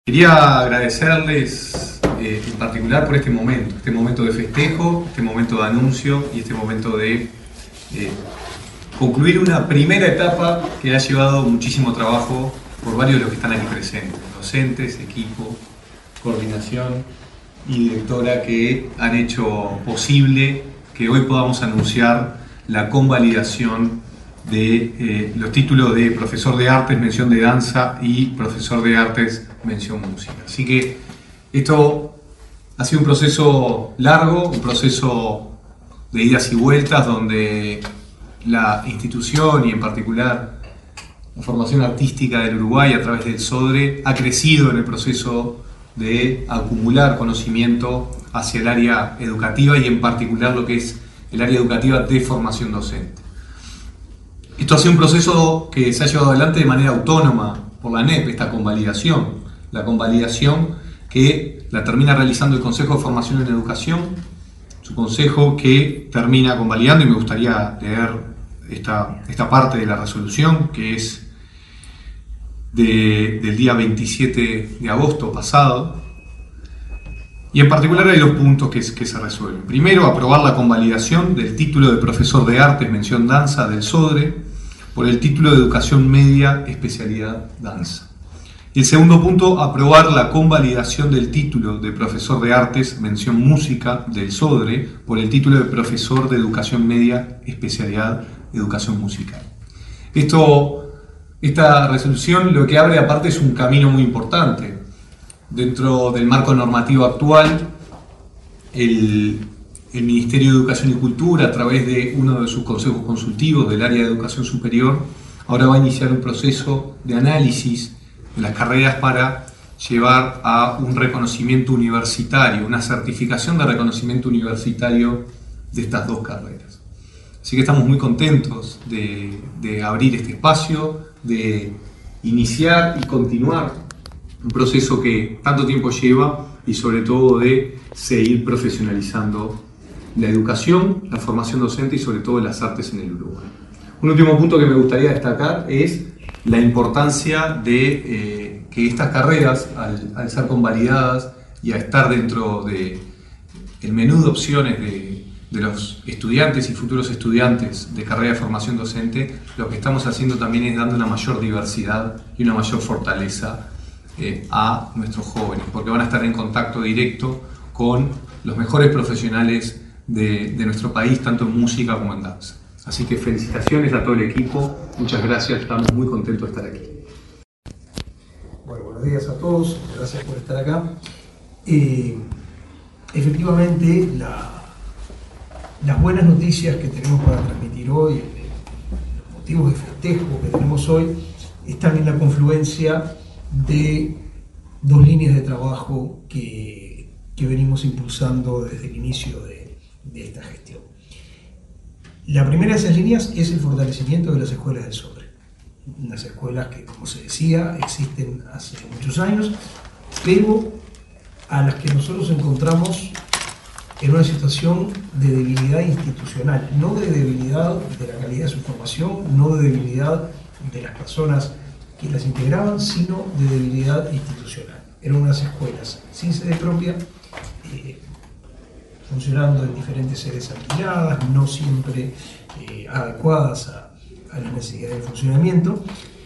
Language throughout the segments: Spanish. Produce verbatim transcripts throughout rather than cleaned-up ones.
Quería agradecerles eh, en particular por este momento, este momento de festejo, este momento de anuncio y este momento de eh, concluir una primera etapa que ha llevado muchísimo trabajo por varios de los que están aquí presentes, docentes, equipo, coordinación y directora, que han hecho posible que hoy podamos anunciar la convalidación de eh, los títulos de profesor de artes, mención de danza, y profesor de artes, mención música. Así que esto ha sido un proceso largo, un proceso de idas y vueltas, donde la institución y en particular la formación artística del Uruguay a través del SODRE ha crecido en el proceso de acumular conocimiento hacia el área educativa y en particular lo que es el área educativa de formación docente. Esto ha sido un proceso que se ha llevado adelante de manera autónoma por la N E P, esta convalidación, la convalidación que la termina realizando el Consejo de Formación en Educación, su consejo que termina convalidando, y me gustaría leer esta, esta parte de la resolución, que es de, del día veintisiete de agosto pasado, y en particular hay dos puntos que, que se resuelven. Primero, aprobar la convalidación del título de profesor de artes, mención danza del SODRE, por el título de educación media, especialidad danza. Y el segundo punto, aprobar la convalidación del título de profesor de artes, mención música del SODRE, por el título de profesor de educación media, especialidad educación musical. Esto, esta resolución lo que abre aparte es un camino muy importante. Dentro del marco normativo actual, el, el Ministerio de Educación y Cultura, a través de uno de sus consejos consultivos del área de educación superior, ahora va a iniciar un proceso de análisis de las carreras para llevar a un reconocimiento universitario, una certificación de reconocimiento universitario de estas dos carreras. Así que estamos muy contentos de, de abrir este espacio, de iniciar y continuar un proceso que tanto tiempo lleva y sobre todo de seguir profesionalizando la educación, la formación docente y sobre todo las artes en el Uruguay. Un último punto que me gustaría destacar es la importancia de eh, que estas carreras, al, al ser convalidadas y a estar dentro del menú de opciones de, de los estudiantes y futuros estudiantes de carrera de formación docente, lo que estamos haciendo también es dando una mayor diversidad y una mayor fortaleza eh, a nuestros jóvenes, porque van a estar en contacto directo con los mejores profesionales de, de nuestro país, tanto en música como en danza. Así que felicitaciones a todo el equipo, muchas gracias, estamos muy contentos de estar aquí. Bueno, buenos días a todos, gracias por estar acá. Eh, efectivamente, la, las buenas noticias que tenemos para transmitir hoy, los motivos de festejo que tenemos hoy, están en la confluencia de dos líneas de trabajo que, que venimos impulsando desde el inicio de, de esta gestión. La primera de esas líneas es el fortalecimiento de las escuelas del SODRE. Unas escuelas que, como se decía, existen hace muchos años, pero a las que nosotros encontramos en una situación de debilidad institucional, no de debilidad de la calidad de su formación, no de debilidad de las personas que las integraban, sino de debilidad institucional. Eran unas escuelas sin sede propia, eh, funcionando en diferentes sedes alquiladas, no siempre eh, adecuadas a, a las necesidades de funcionamiento,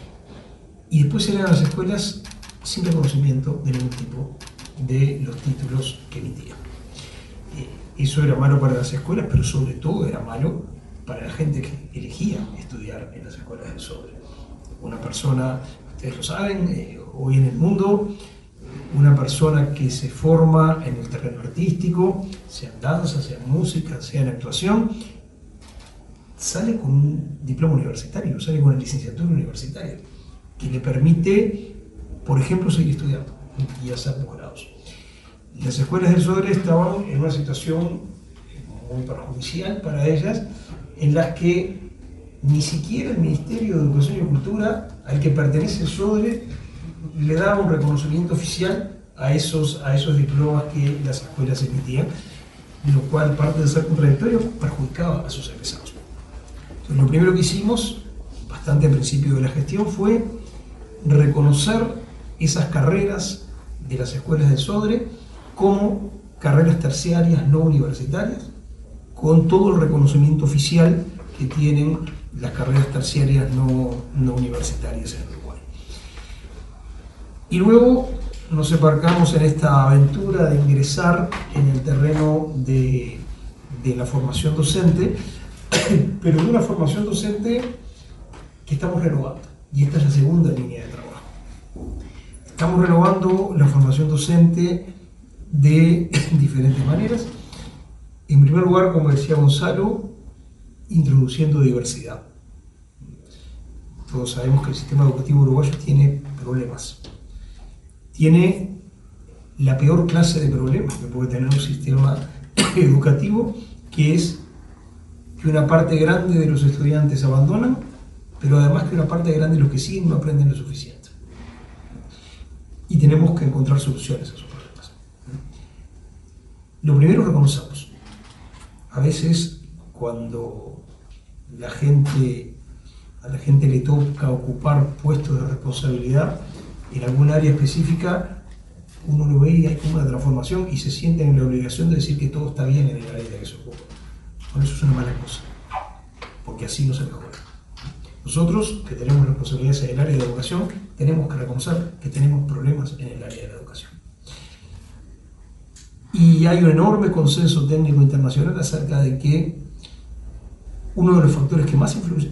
y después eran las escuelas sin reconocimiento de ningún tipo de los títulos que emitían. Eh, eso era malo para las escuelas, pero sobre todo era malo para la gente que elegía estudiar en las escuelas del SODRE. Una persona, ustedes lo saben, eh, hoy en el mundo, una persona que se forma en el terreno artístico, sea en danza, sea en música, sea en actuación, sale con un diploma universitario, sale con una licenciatura universitaria, que le permite, por ejemplo, seguir estudiando y hacer posgrados. Las escuelas del SODRE estaban en una situación muy perjudicial para ellas, en las que ni siquiera el Ministerio de Educación y Cultura, al que pertenece el SODRE, le daba un reconocimiento oficial a esos, a esos diplomas que las escuelas emitían, lo cual, aparte de ser contradictorio, perjudicaba a sus egresados. Entonces, lo primero que hicimos, bastante al principio de la gestión, fue reconocer esas carreras de las escuelas del SODRE como carreras terciarias no universitarias, con todo el reconocimiento oficial que tienen las carreras terciarias no, no universitarias en Uruguay. Y luego nos embarcamos en esta aventura de ingresar en el terreno de, de la formación docente, pero de una formación docente que estamos renovando, y esta es la segunda línea de trabajo. Estamos renovando la formación docente de diferentes maneras. En primer lugar, como decía Gonzalo, introduciendo diversidad. Todos sabemos que el sistema educativo uruguayo tiene problemas. Tiene la peor clase de problemas que puede tener un sistema educativo, que es que una parte grande de los estudiantes abandonan, pero además que una parte grande de los que siguen no aprenden lo suficiente. Y tenemos que encontrar soluciones a esos problemas. Lo primero, reconozcamos. A veces, cuando la gente, a la gente le toca ocupar puestos de responsabilidad en algún área específica, uno lo ve y hay como una transformación y se sienten en la obligación de decir que todo está bien en el área de que se ocupa. Bueno, eso es una mala cosa, porque así no se mejora. Nosotros, que tenemos responsabilidades en el área de educación, tenemos que reconocer que tenemos problemas en el área de la educación. Y hay un enorme consenso técnico internacional acerca de que uno de los factores que más influye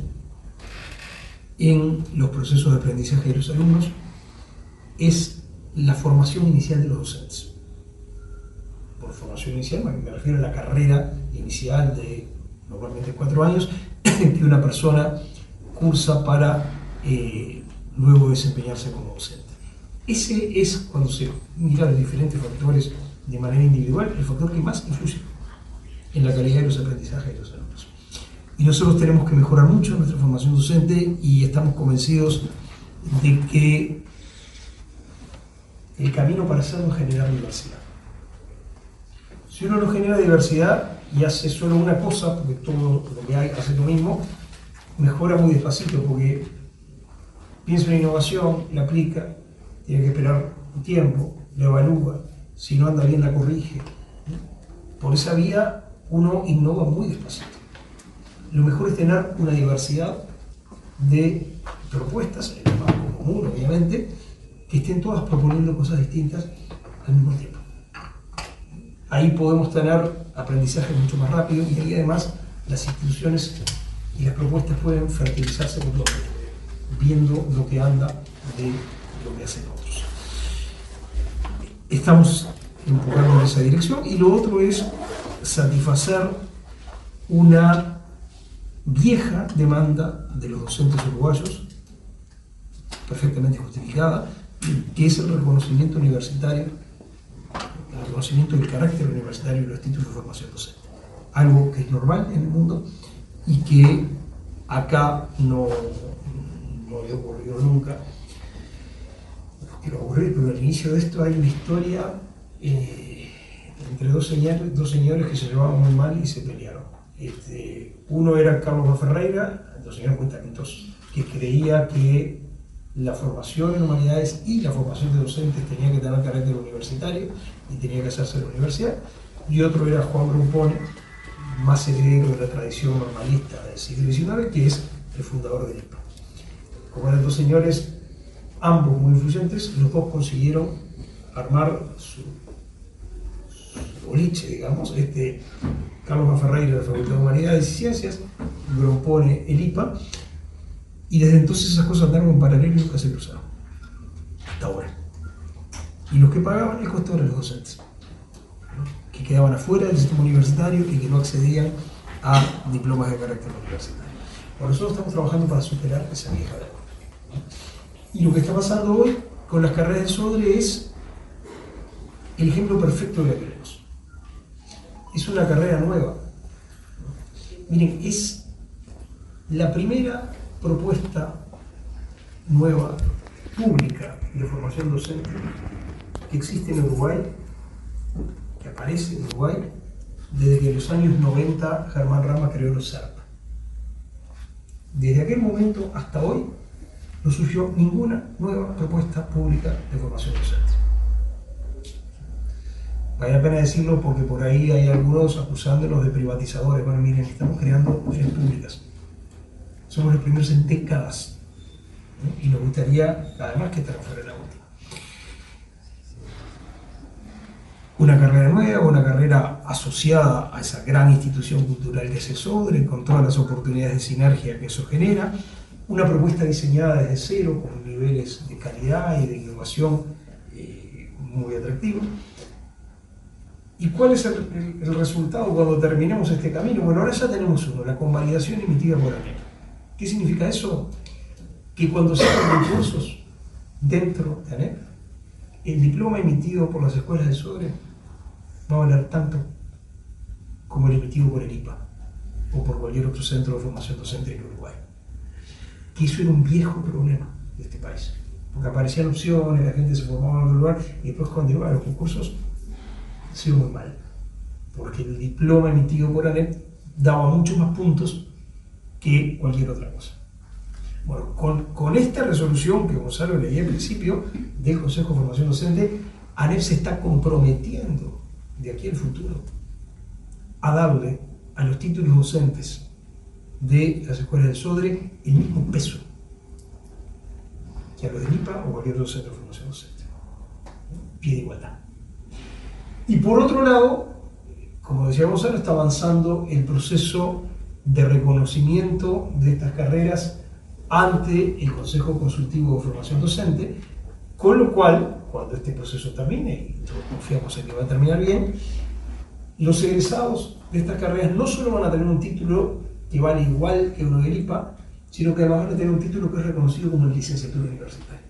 en los procesos de aprendizaje de los alumnos es la formación inicial de los docentes. Por formación inicial me refiero a la carrera inicial de normalmente cuatro años que una persona cursa para eh, luego desempeñarse como docente. Ese es, cuando se mira los diferentes factores de manera individual, el factor que más influye en la calidad de los aprendizajes de los alumnos. Y nosotros tenemos que mejorar mucho nuestra formación docente y estamos convencidos de que el camino para hacerlo es generar diversidad. Si uno no genera diversidad y hace solo una cosa, porque todo lo que hay hace lo mismo, mejora muy despacito, porque piensa en innovación, la aplica, tiene que esperar un tiempo, la evalúa, si no anda bien la corrige. Por esa vía uno innova muy despacito. Lo mejor es tener una diversidad de propuestas, el más común obviamente, que estén todas proponiendo cosas distintas al mismo tiempo. Ahí podemos tener aprendizaje mucho más rápido y ahí además las instituciones y las propuestas pueden fertilizarse mutuamente, viendo lo que anda de lo que hacen otros. Estamos empujando en esa dirección y lo otro es satisfacer una vieja demanda de los docentes uruguayos, perfectamente justificada, que es el reconocimiento universitario, el reconocimiento del carácter universitario de los títulos de formación docente. Algo que es normal en el mundo y que acá no, no había ocurrido nunca. No quiero aburrir, pero al inicio de esto hay una historia eh, entre dos señores, dos señores que se llevaban muy mal y se pelearon. Este, uno era Carlos Ferreira, dos señores muy talentosos, que creía que la formación en humanidades y la formación de docentes tenía que tener carácter universitario y tenía que hacerse en la universidad, y otro era Juan Grumpone, más heredero de la tradición normalista del siglo diecinueve, que es el fundador del I P A. Como eran dos señores, ambos muy influyentes, los dos consiguieron armar su, su boliche, digamos. Este, Carlos Ferreira de la Facultad de Humanidades y Ciencias, Grumpone el I P A, y desde entonces esas cosas andaron en paralelo y nunca se cruzaron, hasta ahora. Y los que pagaban el costo eran los docentes, ¿no? Que quedaban afuera del sistema universitario y que no accedían a diplomas de carácter universitario. Por eso estamos trabajando para superar esa vieja deuda. Y lo que está pasando hoy con las carreras de SODRE es el ejemplo perfecto de lo que queremos. Es una carrera nueva. Miren, es la primera propuesta nueva, pública, de formación docente que existe en Uruguay, que aparece en Uruguay, desde que en los años noventa Germán Rama creó los C E R P. Desde aquel momento hasta hoy no surgió ninguna nueva propuesta pública de formación docente. Vale la pena decirlo porque por ahí hay algunos acusándonos de privatizadores. Bueno, miren, estamos creando áreas públicas. Somos los primeros en décadas, ¿no? Y nos gustaría, además, que esta no fuera la última. Una carrera nueva, una carrera asociada a esa gran institución cultural que es el SODRE, con todas las oportunidades de sinergia que eso genera. Una propuesta diseñada desde cero, con niveles de calidad y de innovación eh, muy atractivos. ¿Y cuál es el, el, el resultado cuando terminemos este camino? Bueno, ahora ya tenemos uno, la convalidación emitida por ANEP. ¿Qué significa eso? Que cuando se hacen concursos dentro de ANEP, el diploma emitido por las escuelas de SODRE va a valer tanto como el emitido por el I P A o por cualquier otro centro de formación docente en Uruguay. Que eso era un viejo problema de este país. Porque aparecían opciones, la gente se formaba en otro lugar y después cuando iba a los concursos se iba muy mal. Porque el diploma emitido por ANEP daba muchos más puntos que cualquier otra cosa. Bueno, con, con esta resolución que Gonzalo leía al principio del Consejo de Formación Docente, ANEP se está comprometiendo de aquí al futuro a darle a los títulos docentes de las escuelas del SODRE el mismo peso que a los del I P A o cualquier otro centro de formación docente. Pie de igualdad. Y por otro lado, como decía Gonzalo, está avanzando el proceso de reconocimiento de estas carreras ante el Consejo Consultivo de Formación Docente, con lo cual, cuando este proceso termine, y todos confiamos en que va a terminar bien, los egresados de estas carreras no solo van a tener un título que vale igual que uno del I P A, sino que además van a tener un título que es reconocido como licenciatura universitaria.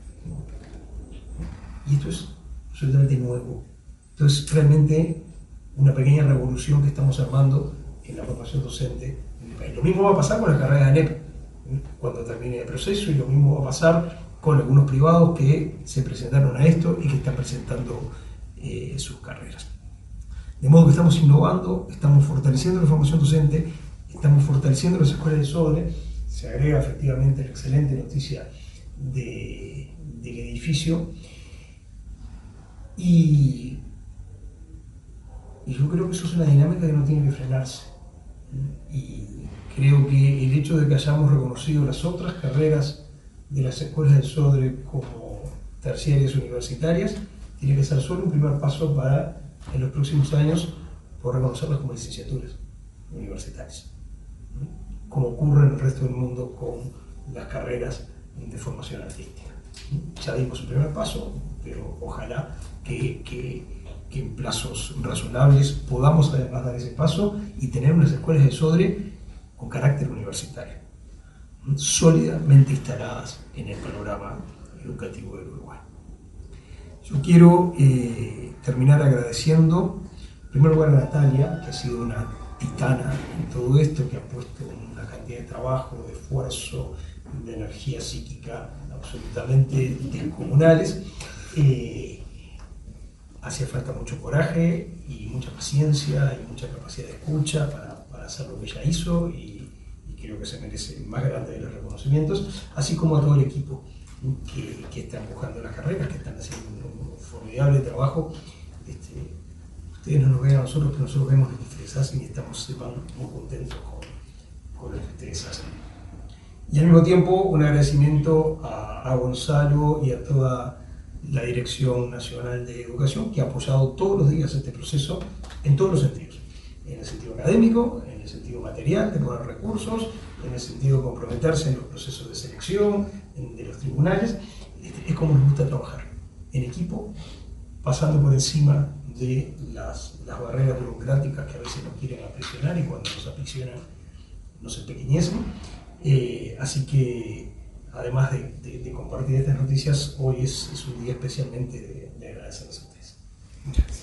Y esto es absolutamente nuevo. Entonces, realmente, una pequeña revolución que estamos armando en la formación docente en el país. Lo mismo va a pasar con la carrera de ANEP cuando termine el proceso, y lo mismo va a pasar con algunos privados que se presentaron a esto y que están presentando eh, sus carreras. De modo que estamos innovando, estamos fortaleciendo la formación docente, estamos fortaleciendo las escuelas de SODRE. Se agrega efectivamente la excelente noticia de, del edificio y, y yo creo que eso es una dinámica que no tiene que frenarse. Y creo que el hecho de que hayamos reconocido las otras carreras de las escuelas del SODRE como terciarias universitarias tiene que ser solo un primer paso para, en los próximos años, poder reconocerlas como licenciaturas universitarias, como ocurre en el resto del mundo con las carreras de formación artística. Ya dimos un primer paso, pero ojalá que, que, que en plazos razonables podamos además dar ese paso y tener unas escuelas de SODRE con carácter universitario, sólidamente instaladas en el panorama educativo del Uruguay. Yo quiero eh, terminar agradeciendo, en primer lugar, a Natalia, que ha sido una titana en todo esto, que ha puesto una cantidad de trabajo, de esfuerzo, de energía psíquica absolutamente descomunales. Eh, hacía falta mucho coraje y mucha paciencia y mucha capacidad de escucha para, para hacer lo que ella hizo, y, y creo que se merece el más grande de los reconocimientos, así como a todo el equipo que, que está empujando las carreras, que están haciendo un, un formidable trabajo. Este, ustedes no nos ven a nosotros, pero nosotros vemos lo que ustedes hacen y estamos sepan, muy contentos con, con lo que ustedes hacen. Y al mismo tiempo un agradecimiento a, a Gonzalo y a toda la Dirección Nacional de Educación, que ha apoyado todos los días este proceso en todos los sentidos. En el sentido académico, en el sentido material, de poner recursos, en el sentido de comprometerse en los procesos de selección, en, de los tribunales. Es como nos gusta trabajar, en equipo, pasando por encima de las, las barreras burocráticas que a veces nos quieren aprisionar, y cuando nos aprisionan nos empequeñecen. Eh, así que, además de, de, de compartir estas noticias, hoy es, es un día especialmente de, de agradecerles a ustedes. Muchas gracias.